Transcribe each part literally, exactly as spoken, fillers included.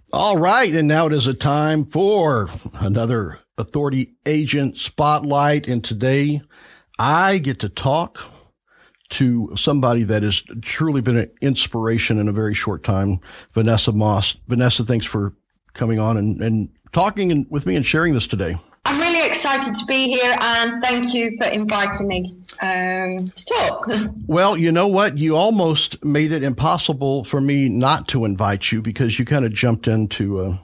All right, and now it is a time for another Authority Agent Spotlight, and today I get to talk to somebody that has truly been an inspiration in a very short time, Vanessa Moss. Vanessa, thanks for coming on and, and talking and, with me and sharing this today. I'm really excited to be here, and thank you for inviting me um, to talk. Well, you know what? You almost made it impossible for me not to invite you because you kind of jumped into a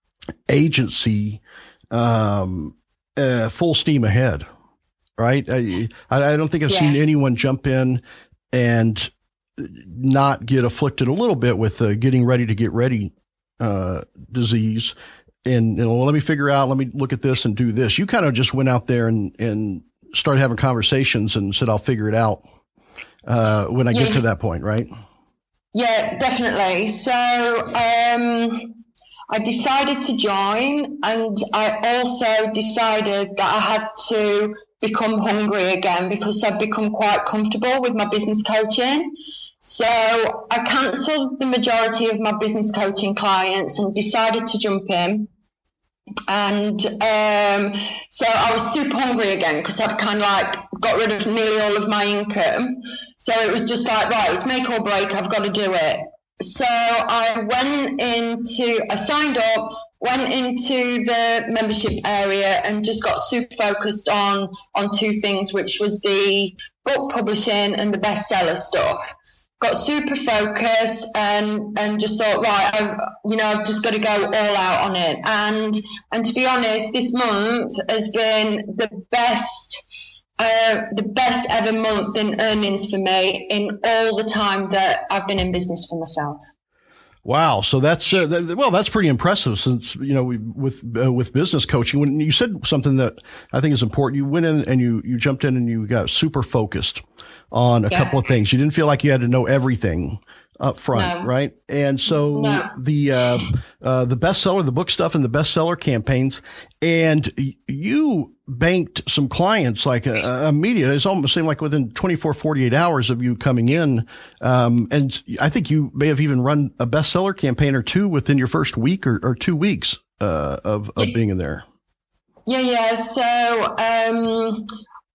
agency um, uh, full steam ahead, right? I, I don't think I've yeah. seen anyone jump in and not get afflicted a little bit with uh, getting ready to get ready uh, disease. And, you know, let me figure out, let me look at this and do this. You kind of just went out there and, and started having conversations and said, I'll figure it out uh, when I yeah. get to that point, right? Yeah, definitely. So um, I decided to join, and I also decided that I had to become hungry again because I've become quite comfortable with my business coaching. So I cancelled the majority of my business coaching clients and decided to jump in. And um, so I was super hungry again because I'd kind of like got rid of nearly all of my income. So it was just like, right, it's make or break, I've got to do it. So I went into, I signed up, went into the membership area and just got super focused on, on two things, which was the book publishing and the bestseller stuff. Got super focused and, and just thought, right, I've, you know, I've just got to go all out on it. And and to be honest, this month has been the best, uh, the best ever month in earnings for me in all the time that I've been in business for myself. Wow. So that's, uh, that, well, that's pretty impressive since, you know, we, with, uh, with business coaching, when you said something that I think is important, you went in and you, you jumped in and you got super focused on a yeah. couple of things. You didn't feel like you had to know everything up front, no. right? And so no. the, uh, uh, the bestseller, the book stuff and the bestseller campaigns, and you banked some clients like a, a media. It's almost seemed like within twenty-four, forty-eight hours of you coming in. Um, and I think you may have even run a bestseller campaign or two within your first week or, or two weeks, uh, of, of being in there. Yeah. Yeah. So, um,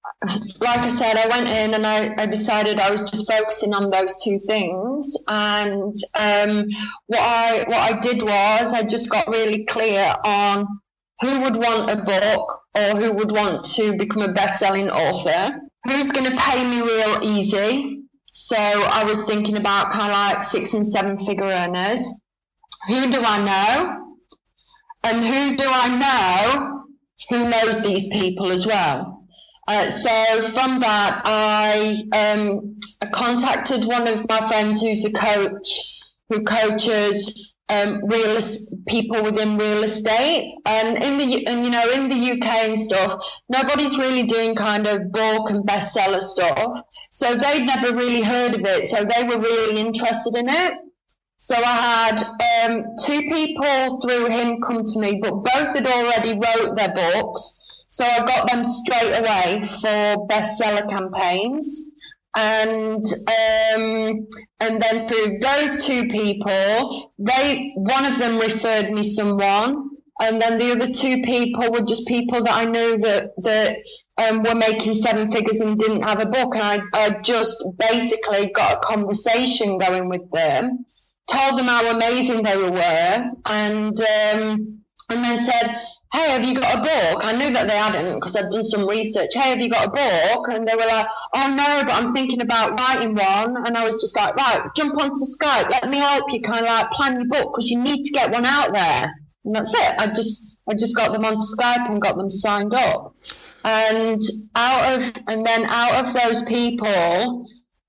like I said, I went in and I, I decided I was just focusing on those two things. And um, what I what I did was I just got really clear on who would want a book or who would want to become a best-selling author, who's going to pay me real easy. So I was thinking about kind of like six and seven figure earners. Who do I know? And who do I know who knows these people as well? Uh, so from that, I, um, I contacted one of my friends who's a coach, who coaches um, real people within real estate, and in the and you know in the U K and stuff, nobody's really doing kind of book and bestseller stuff. So they'd never really heard of it, so they were really interested in it. So I had um, two people through him come to me, but both had already wrote their books. So I got them straight away for bestseller campaigns, and um, and then through those two people, they one of them referred me someone, and then the other two people were just people that I knew that that um, were making seven figures and didn't have a book, and I, I just basically got a conversation going with them, told them how amazing they were, and um, and then said, hey, have you got a book? I knew that they hadn't because I'd done some research. Hey, have you got a book? And they were like, oh, no, but I'm thinking about writing one. And I was just like, right, jump onto Skype. Let me help you kind of like plan your book because you need to get one out there. And that's it. I just I just got them onto Skype and got them signed up. And out of and then out of those people,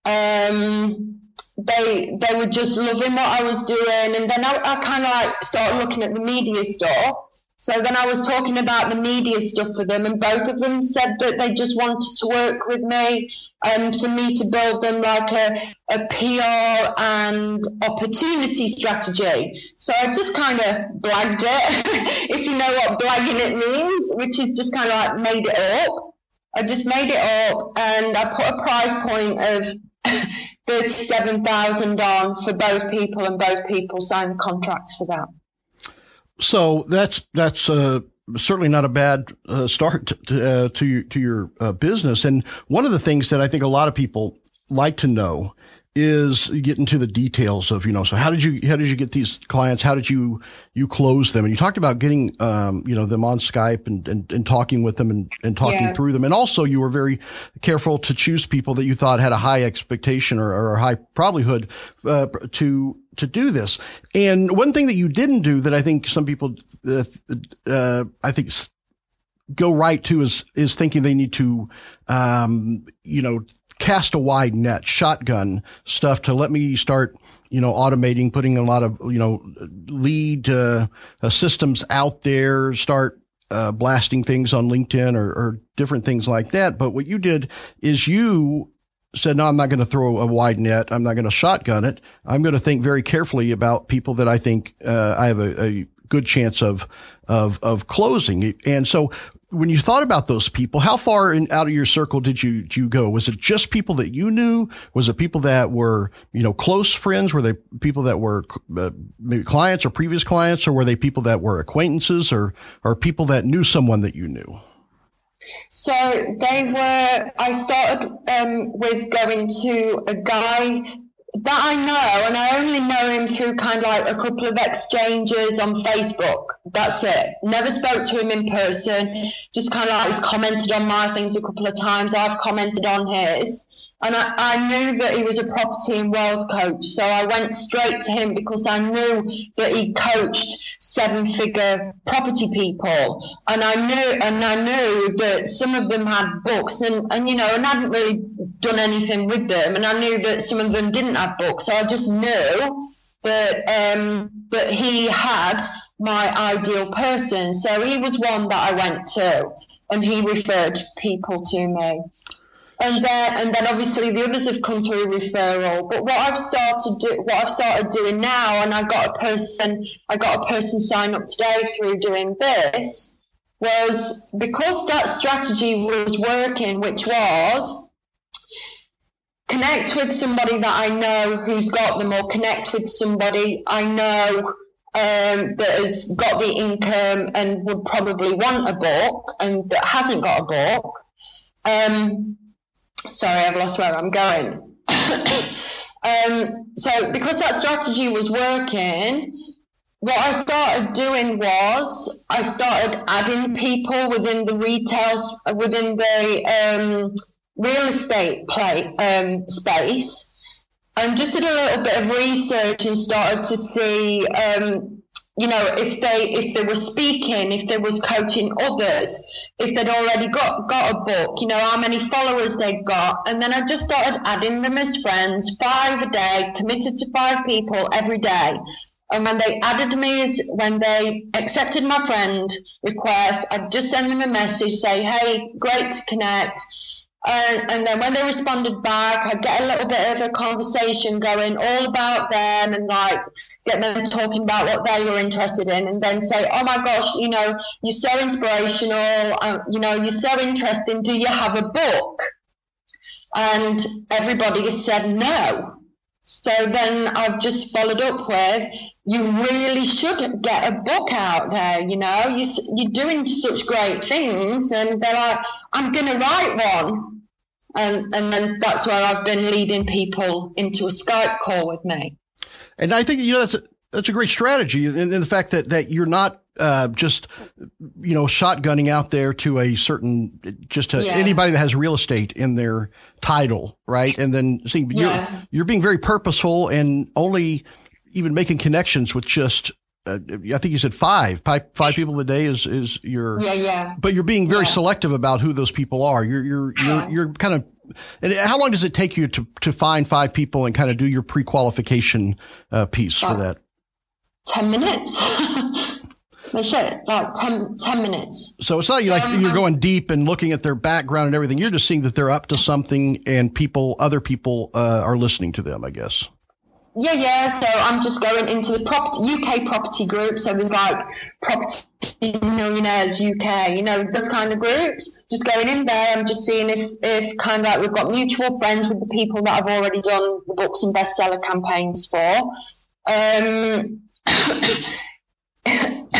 um, they they were just loving what I was doing. And then I, I kind of like started looking at the media stuff. So then I was talking about the media stuff for them, and both of them said that they just wanted to work with me and for me to build them like a, a P R and opportunity strategy. So I just kind of blagged it, if you know what blagging it means, which is just kind of like made it up. I just made it up, and I put a price point of thirty-seven thousand on for both people, and both people signed contracts for that. So that's that's uh, certainly not a bad uh, start to to, uh, to your, to your uh, business. And one of the things that I think a lot of people like to know is get into the details of, you know, so how did you how did you get these clients? How did you you close them? And you talked about getting um, you know, them on Skype and, and, and talking with them and, and talking yeah. through them. And also you were very careful to choose people that you thought had a high expectation or, or a high probability uh, to to do this. And one thing that you didn't do that I think some people uh, uh, I think go right to is is thinking they need to um, you know, cast a wide net, shotgun stuff to let me start, you know, automating, putting a lot of, you know, lead uh, uh, systems out there, start uh, blasting things on LinkedIn or, or different things like that. But what you did is you said, no, I'm not going to throw a wide net. I'm not going to shotgun it. I'm going to think very carefully about people that I think uh, I have a, a good chance of, of, of closing. And so when you thought about those people, how far in, out of your circle did you, did you go? Was it just people that you knew? Was it people that were, you know, close friends? Were they people that were uh, maybe clients or previous clients, or were they people that were acquaintances, or, or people that knew someone that you knew? So they were, I started um, with going to a guy that I know, and I only know him through kind of like a couple of exchanges on Facebook. That's it. Never spoke to him in person. Just kind of like he's commented on my things a couple of times. I've commented on his. And I, I knew that he was a property and wealth coach. So I went straight to him because I knew that he coached seven-figure property people. And I knew and I knew that some of them had books and, and, you know, and I hadn't really done anything with them. And I knew that some of them didn't have books. So I just knew that um, that he had my ideal person. So he was one that I went to, and he referred people to me. And then, and then obviously the others have come through referral. But what I've started do, what I've started doing now, and I got a person, I got a person sign up today through doing this, was because that strategy was working, which was connect with somebody that I know who's got them, or connect with somebody I know um, that has got the income and would probably want a book and that hasn't got a book. Um, Sorry, I've lost where I'm going. um, so because that strategy was working, what I started doing was I started adding people within the retail, within the um, real estate play, um, space, and just did a little bit of research and started to see, um, you know, if they if they were speaking, if they was coaching others, if they'd already got, got a book, you know, how many followers they'd got. And then I just started adding them as friends, five a day, committed to five people every day. And when they added me, as when they accepted my friend request, I'd just send them a message, say, hey, great to connect. Uh, and then when they responded back, I'd get a little bit of a conversation going all about them and like get them talking about what they were interested in, and then say, oh my gosh, you know, you're so inspirational, um, you know, you're so interesting. Do you have a book? And everybody has said no. So then I've just followed up with, you really should get a book out there, you know, you, you're doing such great things. And they're like, I'm going to write one. And, and then that's where I've been leading people into a Skype call with me. And I think, you know, that's a, that's a great strategy. And, and the fact that, that you're not uh, just, you know, shotgunning out there to a certain, just to yeah. anybody that has real estate in their title, right? And then seeing, yeah. you're, you're being very purposeful and only even making connections with just, uh, I think you said five, five, five people a day is, is your, yeah, yeah. but you're being very yeah. selective about who those people are. You're, you're, you're, you're kind of, and how long does it take you to, to find five people and kind of do your pre-qualification uh, piece like for that? ten minutes. That's it, like ten, ten minutes. So it's not like um, you're going deep and looking at their background and everything. You're just seeing that they're up to something and people, other people uh, are listening to them, I guess. Yeah, yeah. So I'm just going into the property, U K property group. So there's like Property Millionaires U K, you know, those kind of groups. Just going in there, I'm just seeing if, if kind of like we've got mutual friends with the people that I've already done the books and bestseller campaigns for. Um,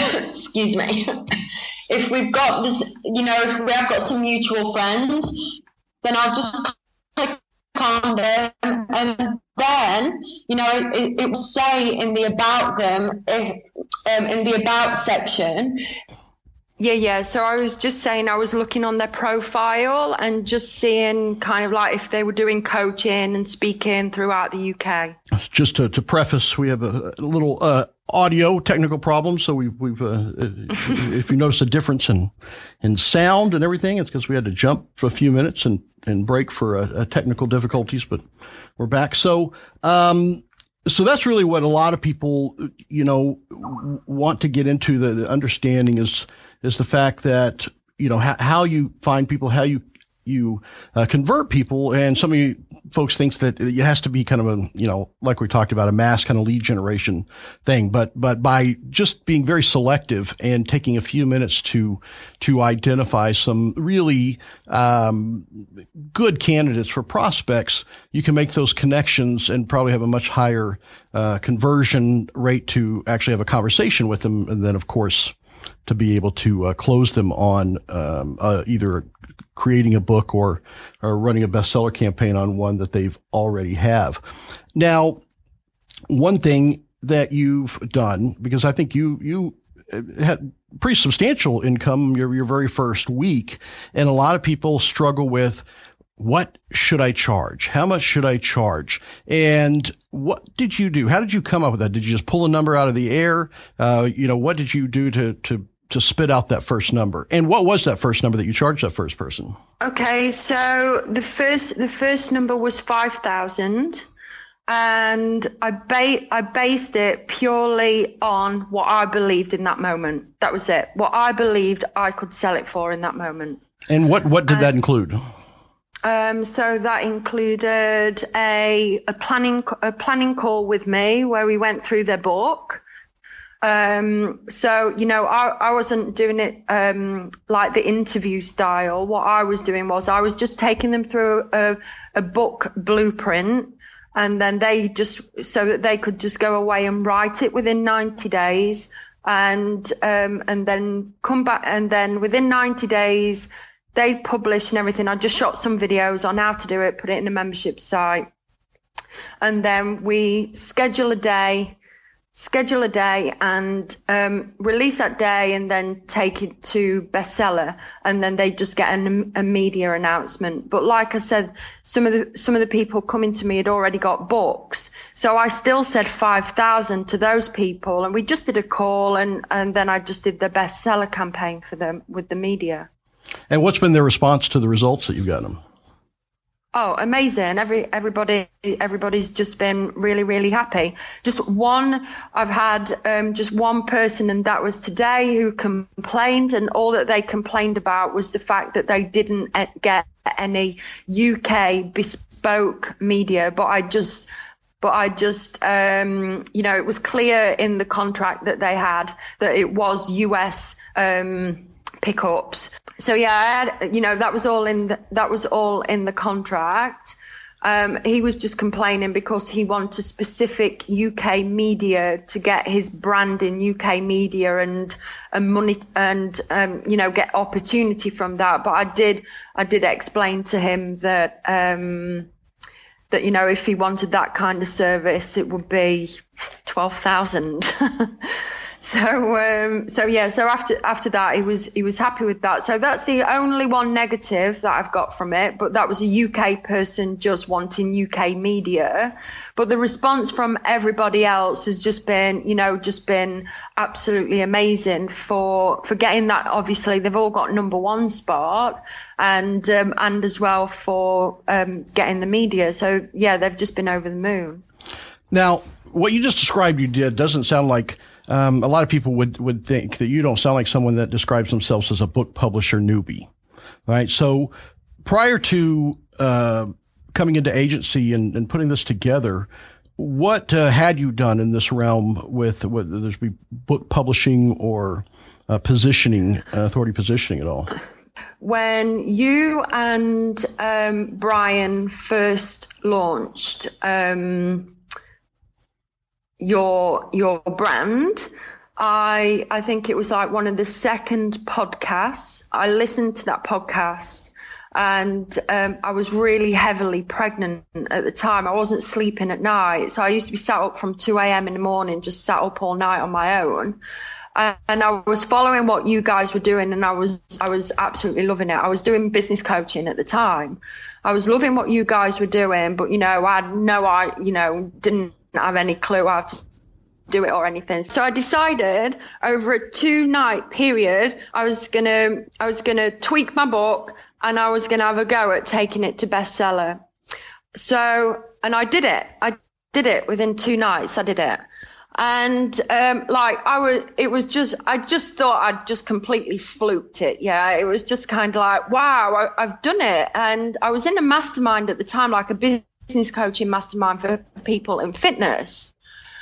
excuse me, if we've got this, you know, if we have got some mutual friends, then I'll just click on them, and then, you know, it, it will say in the about them, if, um, in the about section. Yeah, yeah. So I was just saying I was looking on their profile and just seeing kind of like if they were doing coaching and speaking throughout the U K. Just to, to preface, we have a, a little uh, audio technical problem. So we've, we've uh, if you notice a difference in, in sound and everything, it's because we had to jump for a few minutes and, and break for uh, technical difficulties, but we're back. So, um, So that's really what a lot of people, you know, want to get into. The, the understanding is is the fact that, you know, how, how you find people, how you you uh, convert people. And some of you folks thinks that it has to be kind of a, you know, like we talked about, a mass kind of lead generation thing. But but by just being very selective and taking a few minutes to to identify some really um, good candidates for prospects, you can make those connections and probably have a much higher uh, conversion rate to actually have a conversation with them. And then, of course, to be able to uh, close them on um, uh, either creating a book or or running a bestseller campaign on one that they've already have. Now, one thing that you've done, because I think you you had pretty substantial income your your very first week, and a lot of people struggle with, what should I charge? How much should I charge? And what did you do? How did you come up with that? Did you just pull a number out of the air? Uh, you know, what did you do to to to spit out that first number? And what was that first number that you charged that first person? Okay, so the first the first number was five thousand, and I ba- I based it purely on what I believed in that moment. That was it. What I believed I could sell it for in that moment. And what what did um, that include? Um, so that included a a planning a planning call with me where we went through their book. Um, so, you know, I, I wasn't doing it, um, like the interview style. What I was doing was I was just taking them through a, a book blueprint, and then they just, so that they could just go away and write it within ninety days, and, um, and then come back, and then within ninety days, they'd publish and everything. I just shot some videos on how to do it, put it in a membership site. And then we schedule a day, schedule a day and um, release that day, and then take it to bestseller, and then they just get an, a media announcement. But like I said, some of the some of the people coming to me had already got books, so I still said five thousand to those people, and we just did a call, and and then I just did the bestseller campaign for them with the media. And what's been their response to the results that you've gotten them? Oh, amazing. Every, everybody, everybody's just been really, really happy. Just one, I've had, um, just one person, and that was today, who complained, and all that they complained about was the fact that they didn't get any U K bespoke media. But I just, but I just, um, you know, it was clear in the contract that they had that it was U S, um, pickups. So yeah, I had, you know, that was all in the, that was all in the contract. Um, he was just complaining because he wanted specific U K media to get his brand in U K media and and money and um, you know, get opportunity from that. But I did I did explain to him that um, that, you know, if he wanted that kind of service, it would be twelve thousand. So, um, so yeah, so after, after that, he was, he was happy with that. So that's the only one negative that I've got from it, but that was a U K person just wanting U K media. But the response from everybody else has just been, you know, just been absolutely amazing for, for getting that. Obviously, they've all got number one spot, and, um, and as well for, um, getting the media. So yeah, they've just been over the moon. Now, what you just described you did doesn't sound like, Um, a lot of people would, would think that you don't sound like someone that describes themselves as a book publisher newbie, right? So prior to uh, coming into agency and, and putting this together, what uh, had you done in this realm with whether there's be book publishing or uh, positioning, uh, authority positioning at all? When you and um, Brian first launched um your your brand, I I think it was like one of the second podcasts. I listened to that podcast, and um, I was really heavily pregnant at the time. I wasn't sleeping at night, so I used to be sat up from two a.m. in the morning, just sat up all night on my own. Uh, and I was following what you guys were doing, and I was I was absolutely loving it. I was doing business coaching at the time. I was loving what you guys were doing, but you know, I had no, I you know didn't have any clue how to do it or anything. So I decided over a two night period, I was gonna I was gonna tweak my book, and I was gonna have a go at taking it to bestseller. So, and I did it. I did it within two nights. I did it. And um, like I was, it was just, I just thought I'd just completely fluked it. Yeah, it was just kind of like, wow, I, I've done it. And I was in a mastermind at the time, like a business coaching mastermind for people in fitness.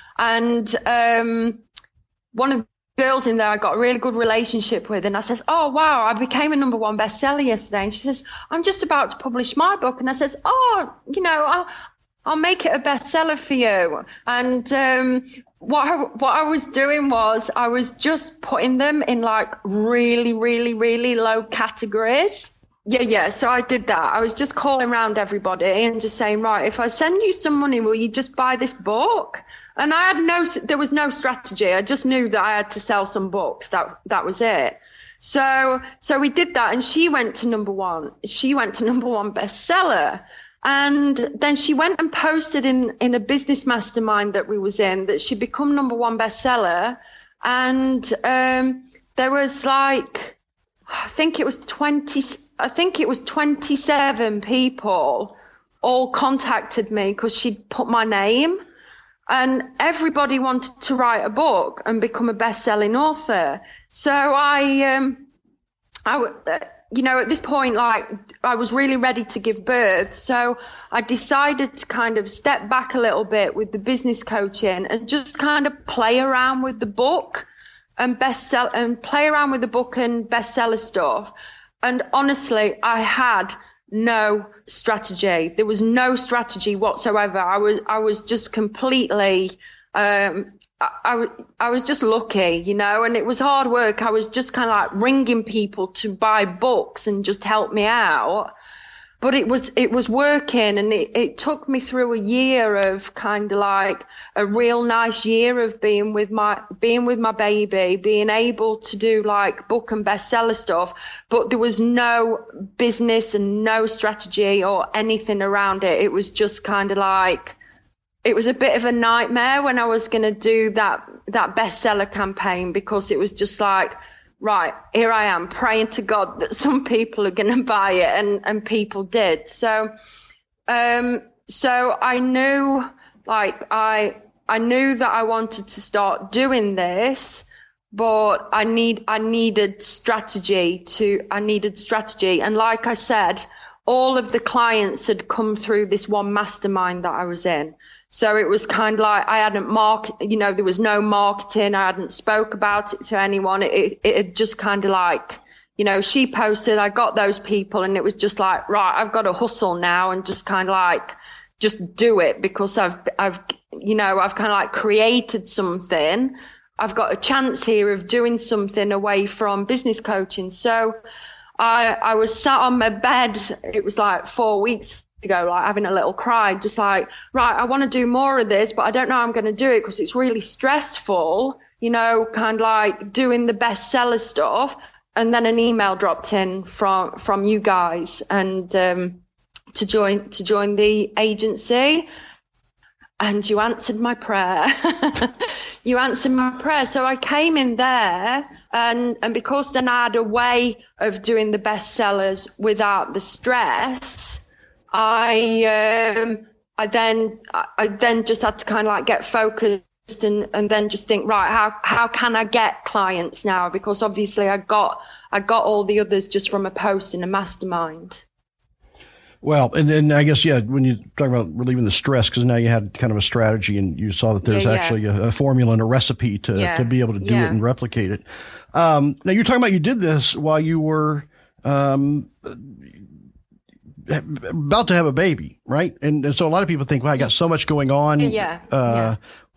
And um, one of the girls in there I got a really good relationship with, and I says, oh wow, I became a number one bestseller yesterday. And she says, I'm just about to publish my book. And I says, oh, you know, I'll, I'll make it a bestseller for you. And um, what I, what I was doing was I was just putting them in like really, really, really low categories. Yeah, yeah. So I did that. I was just calling around everybody and just saying, right, if I send you some money, will you just buy this book? And I had no, there was no strategy. I just knew that I had to sell some books. That that was it. So so we did that, and she went to number one. She went to number one bestseller. And then she went and posted in, in a business mastermind that we was in that she'd become number one bestseller. And um, there was like, I think it was twenty, I think it was twenty-seven people all contacted me because she'd put my name. And everybody wanted to write a book and become a best-selling author. So I, um, I, you know, at this point, like I was really ready to give birth. So I decided to kind of step back a little bit with the business coaching and just kind of play around with the book and bestseller and play around with the book and bestseller stuff. And honestly, I had no strategy. There was no strategy whatsoever. I was, I was just completely, um, I, I, I was just lucky, you know, and it was hard work. I was just kind of like ringing people to buy books and just help me out. But it was, it was working, and it, it took me through a year of kind of like a real nice year of being with my, being with my baby, being able to do like book and bestseller stuff. But there was no business and no strategy or anything around it. It was just kind of like, it was a bit of a nightmare when I was going to do that, that bestseller campaign, because it was just like, right, here I am praying to God that some people are going to buy it, and, and people did. So, um, so I knew, like, I, I knew that I wanted to start doing this, but I need, I needed strategy to, I needed strategy. And like I said, all of the clients had come through this one mastermind that I was in. So it was kind of like I hadn't market, you know, there was no marketing. I hadn't spoke about it to anyone. It, it had just kind of like, you know, she posted, I got those people, and it was just like, right, I've got to hustle now and just kind of like, just do it, because I've, I've, you know, I've kind of like created something. I've got a chance here of doing something away from business coaching. So I, I was sat on my bed. It was like four weeks ago, like having a little cry, just like, right, I want to do more of this, but I don't know how I'm going to do it because it's really stressful, you know, kind of like doing the bestseller stuff. And then an email dropped in from, from you guys, and, um, to join, to join the agency, and you answered my prayer. You answered my prayer. So I came in there, and, and because then I had a way of doing the bestsellers without the stress, I um I then I then just had to kind of like get focused and, and then just think, right, how how can I get clients now? Because obviously I got I got all the others just from a post in a mastermind. Well, and then I guess, yeah, when you talk about relieving the stress, because now you had kind of a strategy and you saw that there's yeah, yeah. actually a, a formula and a recipe to, yeah. to be able to do yeah. it and replicate it. Um, now you're talking about you did this while you were um, about to have a baby, right? And, and so a lot of people think, well, I got so much going on. Yeah. Uh, yeah.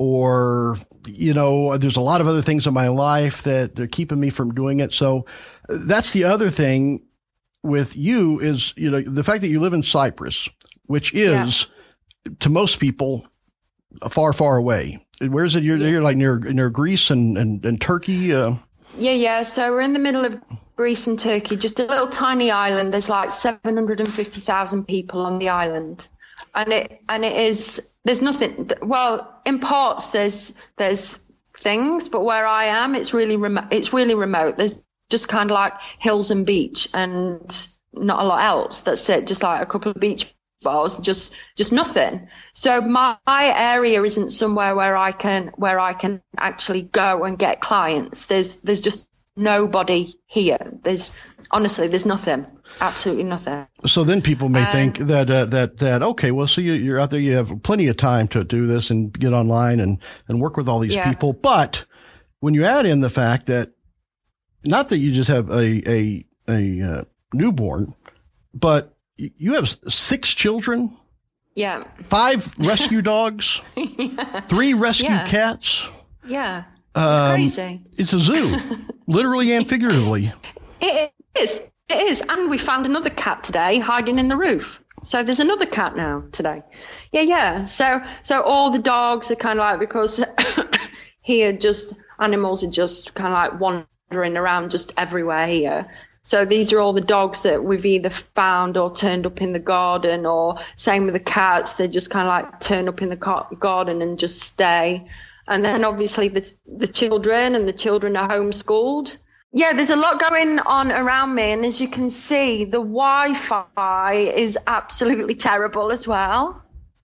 Or, you know, there's a lot of other things in my life that they're keeping me from doing it. So that's the other thing with you is, you know, the fact that you live in Cyprus, which is yeah. to most people far, far away. Where is it? You're, yeah. you're like near, near Greece and, and, and Turkey. Uh, yeah. Yeah. So we're in the middle of Greece and Turkey, just a little tiny island. There's like seven hundred fifty thousand people on the island. And it and it is there's nothing. Well, in parts there's there's things, but where I am, it's really remote. It's really remote. There's just kind of like hills and beach, and not a lot else. That's it. Just like a couple of beach bars, just just nothing. So my, my area isn't somewhere where I can where I can actually go and get clients. There's there's just nobody here. There's honestly there's nothing. Absolutely nothing. So then people may um, think that, uh, that, that, okay, well, so you, you're out there, you have plenty of time to do this and get online and, and work with all these yeah. people. But when you add in the fact that not that you just have a, a, a, uh, newborn, but you have six children. Yeah. Five rescue dogs, yeah. three rescue yeah. cats. Yeah. It's um, crazy. It's a zoo, literally and figuratively. It is. It is. And we found another cat today hiding in the roof. So there's another cat now today. Yeah, yeah. So so all the dogs are kind of like, because here just animals are just kind of like wandering around just everywhere here. So these are all the dogs that we've either found or turned up in the garden, or same with the cats. They just kind of like turn up in the garden and just stay. And then obviously the the children and the children are homeschooled. Yeah, there's a lot going on around me. And as you can see, the Wi-Fi is absolutely terrible as well.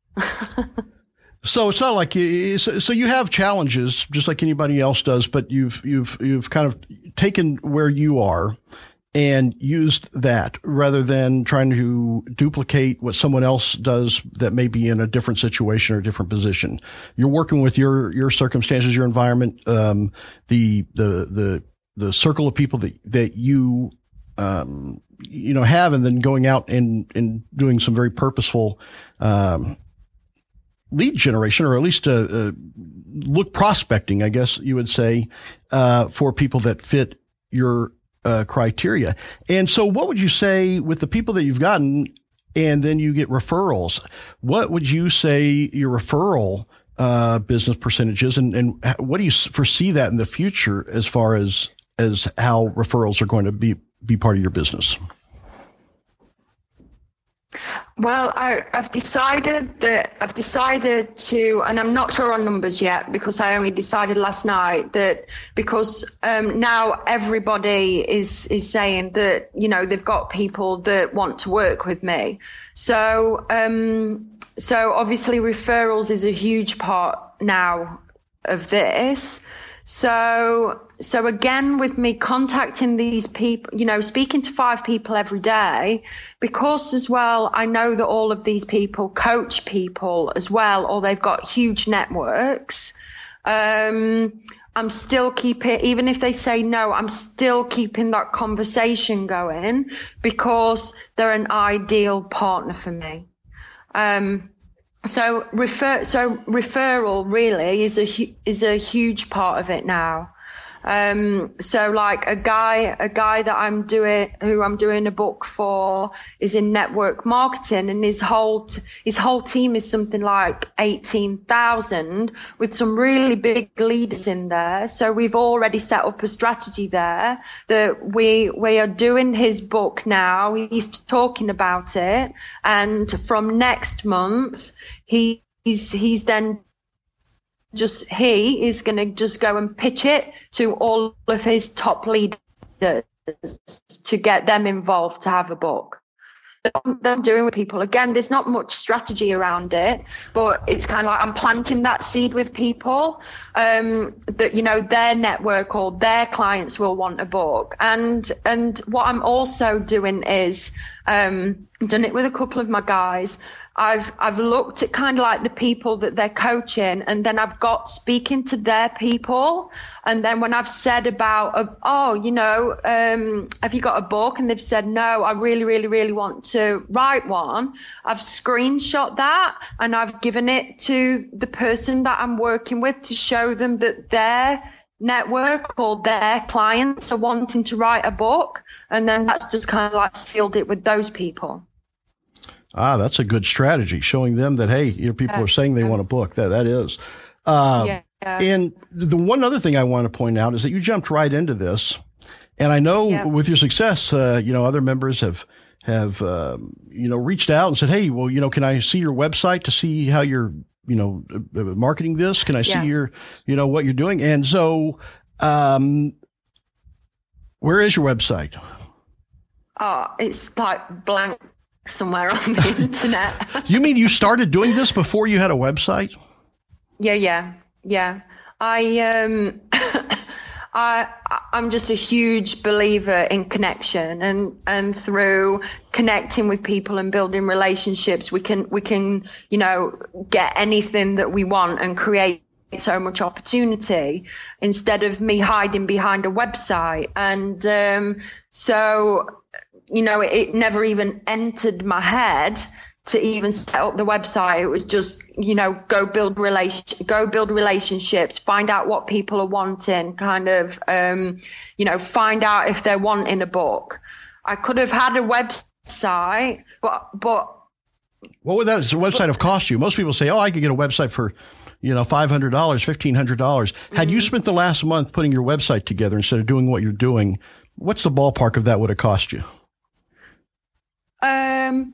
So it's not like you, so you have challenges just like anybody else does, but you've, you've, you've kind of taken where you are and used that rather than trying to duplicate what someone else does that may be in a different situation or a different position. You're working with your, your circumstances, your environment, um, the, the, the, the circle of people that, that you, um, you know, have, and then going out and, and doing some very purposeful, um, lead generation, or at least, uh, uh, look prospecting, I guess you would say, uh, for people that fit your, uh, criteria. And so what would you say with the people that you've gotten and then you get referrals? What would you say your referral, uh, business percentages, and, and what do you foresee that in the future as far as, as how referrals are going to be, be part of your business? Well, I, I've decided that I've decided to, and I'm not sure on numbers yet because I only decided last night that because um, now everybody is is saying that, you know, they've got people that want to work with me. So, um, so obviously referrals is a huge part now of this. So, so again, with me contacting these people, you know, speaking to five people every day, because as well, I know that all of these people coach people as well, or they've got huge networks. Um, I'm still keeping, even if they say no, I'm still keeping that conversation going because they're an ideal partner for me. Um, So refer, so referral really is a is a huge part of it now. Um, so like a guy, a guy that I'm doing, who I'm doing a book for, is in network marketing, and his whole t- his whole team is something like eighteen thousand, with some really big leaders in there. So we've already set up a strategy there that we we are doing his book now. He's talking about it, and from next month, he he's he's then. Just he is going to just go and pitch it to all of his top leaders to get them involved to have a book. I'm doing with people. Again, there's not much strategy around it, but it's kind of like I'm planting that seed with people um, that, you know, their network or their clients will want a book. And and what I'm also doing is um, I've done it with a couple of my guys. I've I've looked at kind of like the people that they're coaching, and then I've got speaking to their people. And then when I've said about, uh, oh, you know, um, have you got a book? And they've said, no, I really, really, really want to write one. I've screenshot that and I've given it to the person that I'm working with to show them that their network or their clients are wanting to write a book. And then that's just kind of like sealed it with those people. Ah, that's a good strategy, showing them that, hey, your people are saying they want a book. That That is. Uh, yeah. And the one other thing I want to point out is that you jumped right into this. And I know yeah. with your success, uh, you know, other members have, have, um, you know, reached out and said, hey, well, you know, can I see your website to see how you're, you know, uh, marketing this? Can I see yeah. your, you know, what you're doing? And so, um, where is your website? Oh, it's like blank somewhere on the internet. You mean you started doing this before you had a website? Yeah, yeah, yeah. I, um, I, I'm just a huge believer in connection, and, and through connecting with people and building relationships, we can, we can, you know, get anything that we want and create so much opportunity instead of me hiding behind a website. And, um, so, you know, it, it never even entered my head to even set up the website. It was just, you know, go build relation, go build relationships, find out what people are wanting, kind of, um, you know, find out if they're wanting a book. I could have had a website, but, but. What would that website have cost you? Most people say, oh, I could get a website for, you know, five hundred dollars, fifteen hundred dollars. Had mm-hmm. you spent the last month putting your website together instead of doing what you're doing, what's the ballpark of that would have cost you? Um,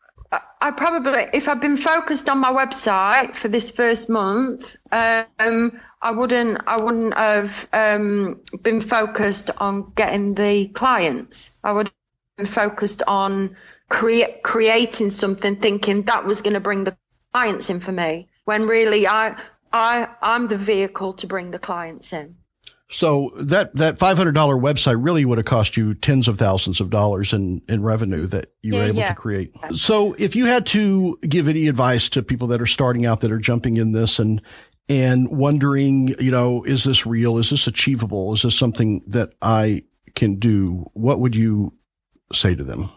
I probably, if I'd been focused on my website for this first month, um, I wouldn't, I wouldn't have um, been focused on getting the clients. I would have been focused on create, creating something, thinking that was going to bring the clients in for me. When really, I, I, I'm the vehicle to bring the clients in. So that, that five hundred dollars website really would have cost you tens of thousands of dollars in, in revenue that you yeah, were able yeah. to create. So if you had to give any advice to people that are starting out, that are jumping in this and, and wondering, you know, is this real? Is this achievable? Is this something that I can do? What would you say to them?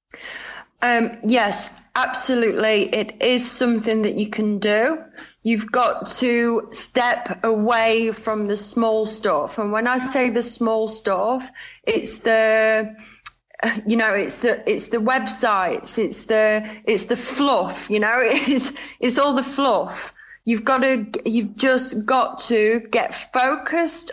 Um, yes, absolutely. It is something that you can do. You've got to step away from the small stuff. And when I say the small stuff, it's the, you know, it's the, it's the websites, it's the, it's the fluff, you know, it's, it's all the fluff. You've got to, you've just got to get focused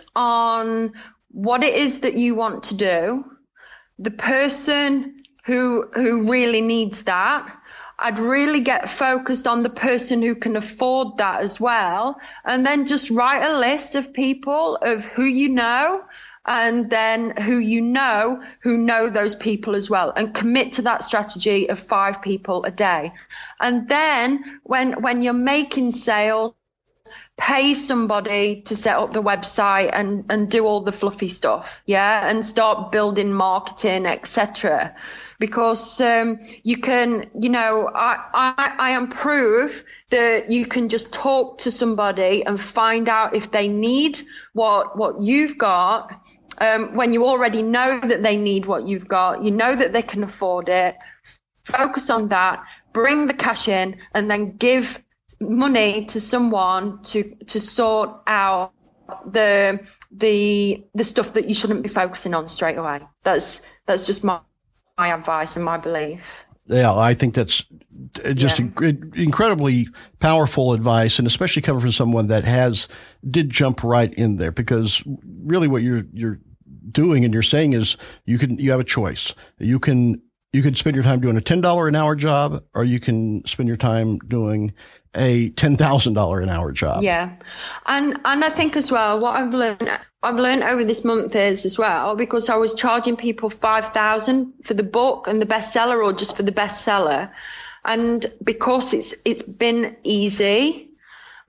on what it is that you want to do, the person who, who really needs that. I'd really get focused on the person who can afford that as well. And then just write a list of people of who you know, and then who you know who know those people as well, and commit to that strategy of five people a day. And then when, when you're making sales, pay somebody to set up the website and, and do all the fluffy stuff. Yeah. And start building marketing, et cetera. Because, um, you can, you know, I, I, I am proof that you can just talk to somebody and find out if they need what, what you've got. Um, when you already know that they need what you've got, you know that they can afford it. Focus on that, bring the cash in, and then give money to someone to to sort out the the the stuff that you shouldn't be focusing on straight away. That's that's just my my advice and my belief. Yeah, I think that's just yeah. a, incredibly powerful advice, and especially coming from someone that has did jump right in there, because really what you're you're doing and you're saying is you can you have a choice. You can you can spend your time doing a ten dollars an hour job, or you can spend your time doing a ten thousand dollars an hour job. Yeah. And, and I think as well, what I've learned, I've learned over this month is as well, because I was charging people five thousand for the book and the bestseller, or just for the bestseller. And because it's, it's been easy,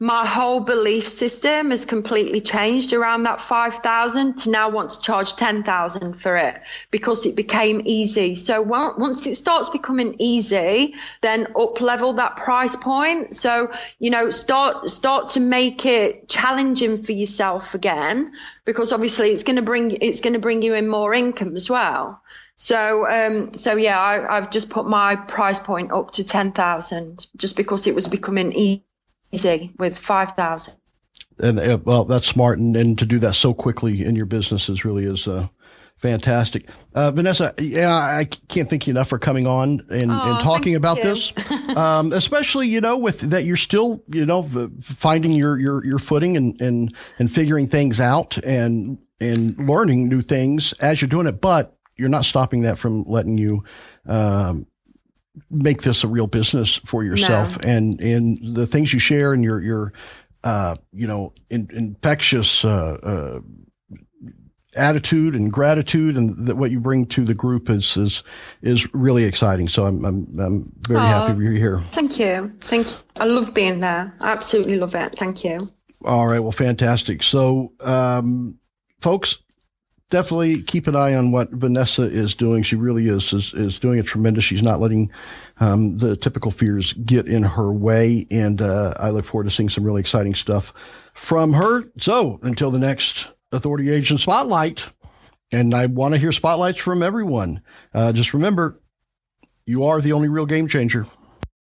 my whole belief system has completely changed around that five thousand to now want to charge ten thousand for it because it became easy. So once it starts becoming easy, then up level that price point. So, you know, start, start to make it challenging for yourself again, because obviously it's going to bring, it's going to bring you in more income as well. So, um, so yeah, I, I've just put my price point up to ten thousand just because it was becoming easy. Easy with five thousand. And uh, well, that's smart. And, and to do that so quickly in your business is really is uh, fantastic. Uh, Vanessa, yeah, I can't thank you enough for coming on and, oh, and talking about you. this, um, especially, you know, with that you're still, you know, finding your, your, your footing and, and, and figuring things out and, and learning new things as you're doing it. But you're not stopping that from letting you, um, make this a real business for yourself. No. and, and the things you share and your, your, uh, you know, in, infectious, uh, uh, attitude and gratitude and that what you bring to the group is, is, is really exciting. So I'm, I'm, I'm very oh, happy you're here. Thank you. Thank you. I love being there. I absolutely love it. Thank you. All right. Well, fantastic. So, um, folks, definitely keep an eye on what Vanessa is doing. She really is, is, is doing a tremendous. She's not letting, um, the typical fears get in her way. And, uh, I look forward to seeing some really exciting stuff from her. So until the next Authority Agent Spotlight, and I want to hear spotlights from everyone. Uh, just remember, you are the only real game changer.